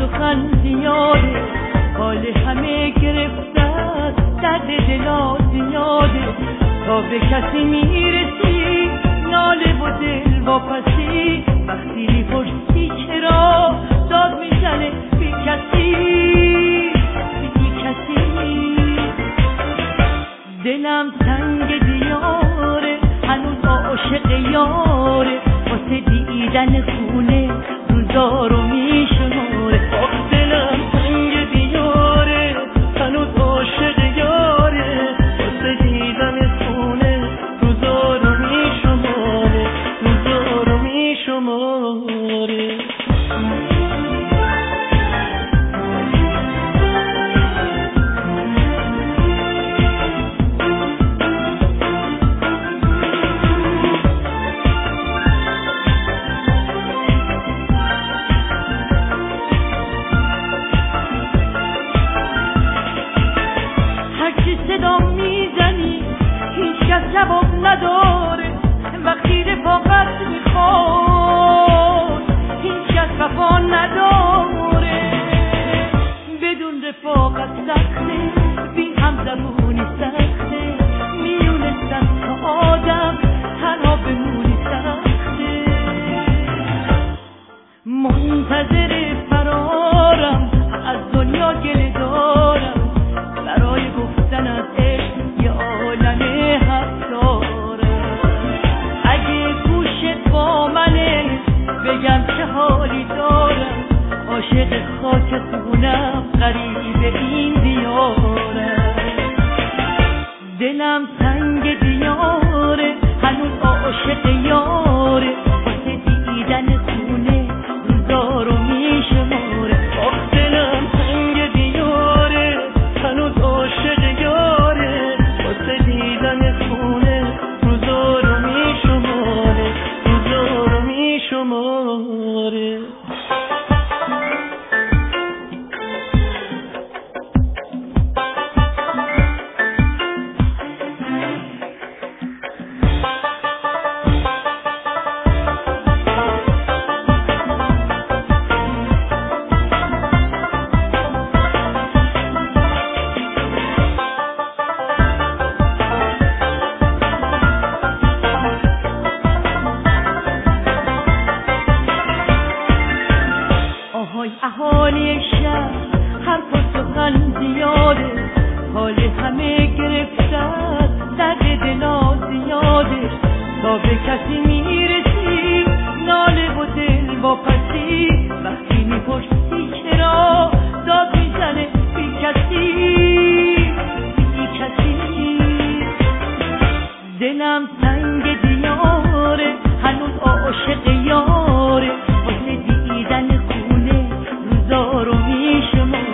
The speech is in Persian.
سخن زیاده، حال همه گرفته است، درد دلا زیاده. تا به کسی میرسی ناله و دل واپسی، وقتی میپرسی چرا داد میزنه بی کسی بی کسی. دلم سنگ دیاره، هنوز عاشق یاره، واسه دیدن خونه روزا رو میشماره. دلم سنگ دیاره، هنوز عاشق یاره، واسه دیدن خونه روزا رو میشماره، روزا رو میشماره. صدا میزنی هیچ کس جواب نداره، وقتی رفاقت میخواد هیچ کس وفا نداره. بدون رفاقت سخته، بی همزبونی سخته، میونستم تا آدم تنها بمونی سخته. منتظر فرارم از دنیا گله دارم، برای گفتن از عشق یه عالم حرف دارم. اگه گوشت با منه بگم چه حالی دارم، عاشق خاک خونم غریب این دیارم. دلم سنگ دیاره، هنوز عاشق یاره، واسه دیدن خونه روزا رو میشماره. دلم سنگ دیاره، هنوز عاشق یاره، واسه دیدن خونه روزا رو میشماره، روزا رو میشماره. اهالی شهر حرف و سخن زیاده، حال همه گرفته است، درد دلا زیاده. تا به کسی میرسی ناله و دل واپسی، وقتی میپرسی چرا داد میزنه بی کسی بی کسی. دلم سنگ دیاره، هنوز عاشق یاره، واسه دیدن خونه روزا رو میشماره.